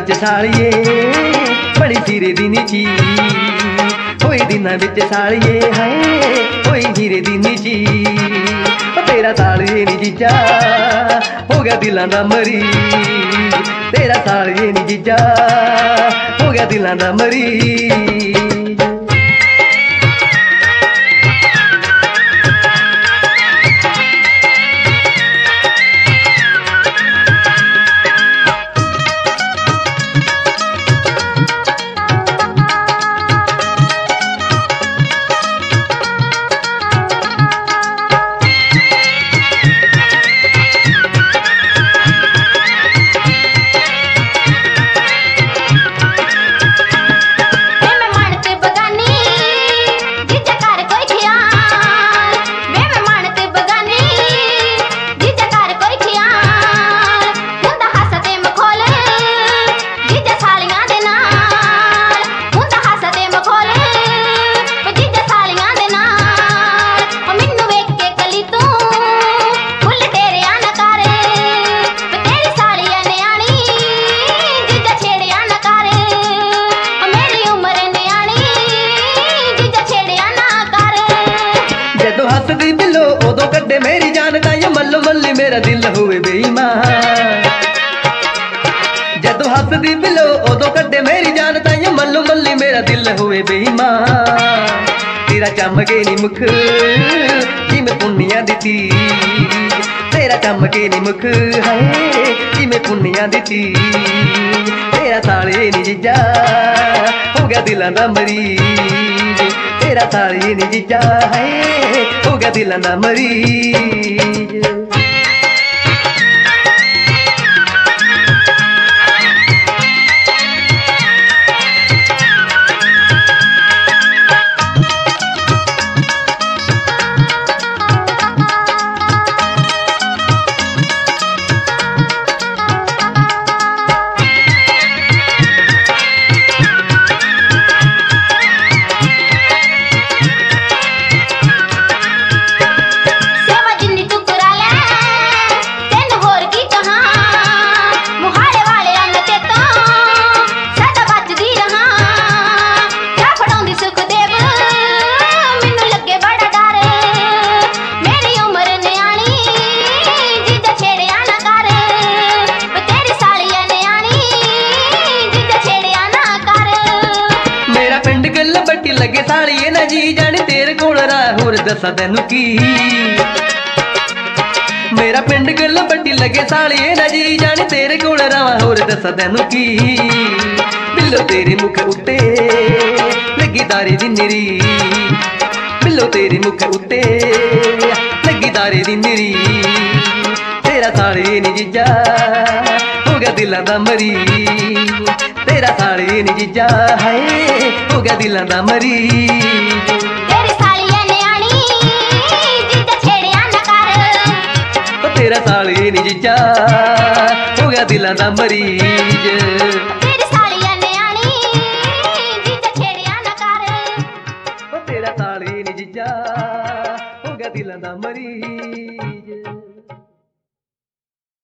विच सालिए बड़ी हीरे दी नीची होई दिनां विच सालिए हाय होई हीरे दी नीची तेरा सालिए नी जीजा हो गया दिलां दा मरीज तेरा सालिए नी जीजा हो गया दिलां दा मरीज। बिलो उदों कड्डे मेरी जान तां मल्लो मल्ली मेरा दिल होवे बेईमान जदों हसदी बिलो उदों कड्डे मेरी जान तां मल्लो मल्ली मेरा दिल होवे बेईमान तेरा चमके नी मुख जिवें पुन्नियां दी तीर तेरा चमके नी मुख हाय जिवें पुन्नियां दी तीर तेरा साले नी जीजा हो गया दिलां दा मरीज तेरा सालिए नी जीजा है हो गया दिलां दा मरीज। लगे सालिए ना जी जाने तेरे कोल राह होर दसा तैनू की मेरा पिंड गल बड्डी लगे सालिए ना जी जाने तेरे कोल राह होर दसा तैनू की बिल्लो तेरे मुख उत्ते लगी दारे दी निरी बिल्लो तेरे मुख उत्ते लगी दारे दी निरी तेरा सालिए नी जीजा हो गया दिलां दा मरीज तेरा सालिए नी जीजा है हो गया दिलां दा मरीज। तेरी सालिए न्याणी जीजा छेड़िया ना कर तेरा सालिए नी जीजा हो गया दिलां दा मरीज। तेरी सालिए न्याणी जीजा छेड़िया ना कर तेरा सालिए नी जीजा हो गया दिलां दा मरीज।